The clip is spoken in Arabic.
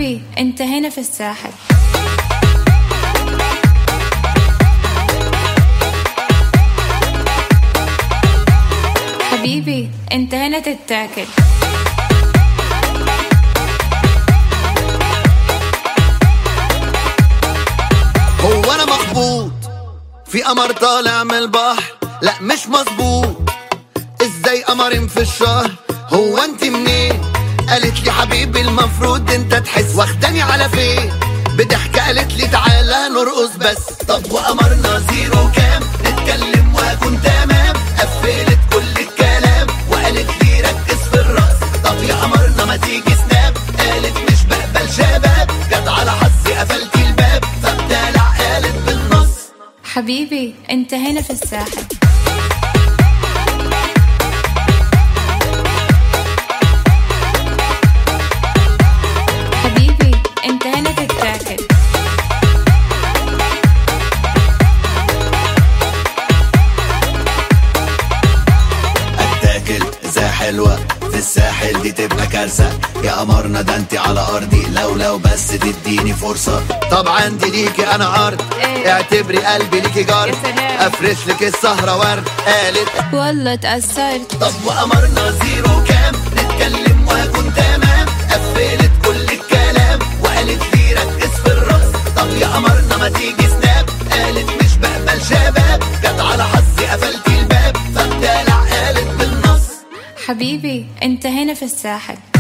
حبيبي انت هنا في الساحل. حبيبي انت هنا تتاكل. هو انا مخبوط في قمر طالع من البحر؟ لا مش مظبوط. ازاي قمرين في الشهر؟ هو انت منين؟ قالت لي حبيبي المفروض انت تحس. واخداني على فين؟ بضحكة قالت لي تعالى نرقص بس. طب وقمرنا زيرو كام؟ نتكلم واكون تمام. قفلت كل الكلام وقالت لي ركز في الرقص. طب يا قمرنا ما تيجي سناب؟ قالت مش بقبل شباب. جت على حظي قفلتي الباب فبدلع قالت بالنص. حبيبي انت هنا في الساحل. حبيبي انت هنا تتاكل. اتاكل ازاي حلوة في الساحل دي تبقى كارثة. يا قمرنا ده انت على ارضي لو بس تديني فرصة. طب عندي ليكي انا عرض. اعتبري قلبي ليكي جارد. افرش لك السهرة ورد. قالت والله اتأثرت. طب وقمرنا زيرو كام؟ نتكلم واكون تمام. قفلت كل الكلام وقالت لي ركز في الرقص. طب يا قمرنا ما تيجي سناب؟ قالت مش بقبل شباب. جت على حظي قفلتي الباب فبدلع قالت بالنص. حبيبي انت هنا في الساحل.